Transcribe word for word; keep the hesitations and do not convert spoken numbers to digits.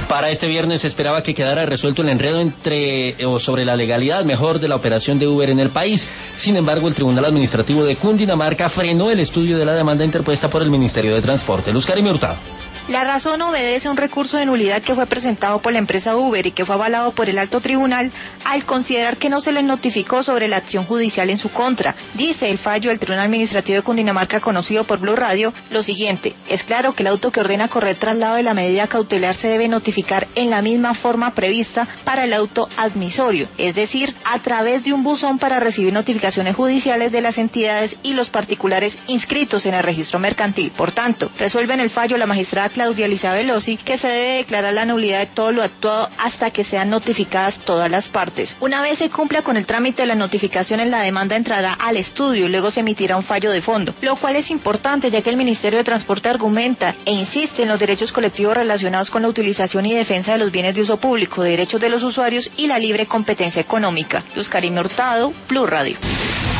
Para este viernes se esperaba que quedara resuelto el enredo entre o sobre la legalidad mejor de la operación de Uber en el país. Sin embargo, el Tribunal Administrativo de Cundinamarca frenó el estudio de la demanda interpuesta por el Ministerio de Transporte. Luz Carime Hurtado. La razón obedece a un recurso de nulidad que fue presentado por la empresa Uber y que fue avalado por el alto tribunal al considerar que no se les notificó sobre la acción judicial en su contra. Dice el fallo del Tribunal Administrativo de Cundinamarca, conocido por Blue Radio, lo siguiente: es claro que el auto que ordena correr traslado de la medida cautelar se debe notificar en la misma forma prevista para el auto admisorio, es decir, a través de un buzón para recibir notificaciones judiciales de las entidades y los particulares inscritos en el registro mercantil. Por tanto, resuelve en el fallo la magistrada Claudia Elizabeth Lossi que se debe declarar la nulidad de todo lo actuado hasta que sean notificadas todas las partes. Una vez se cumpla con el trámite de la notificación, en la demanda entrará al estudio y luego se emitirá un fallo de fondo, lo cual es importante ya que el Ministerio de Transporte argumenta e insiste en los derechos colectivos relacionados con la utilización y defensa de los bienes de uso público, derechos de los usuarios y la libre competencia económica. Luz Carime Hurtado, Blue Radio.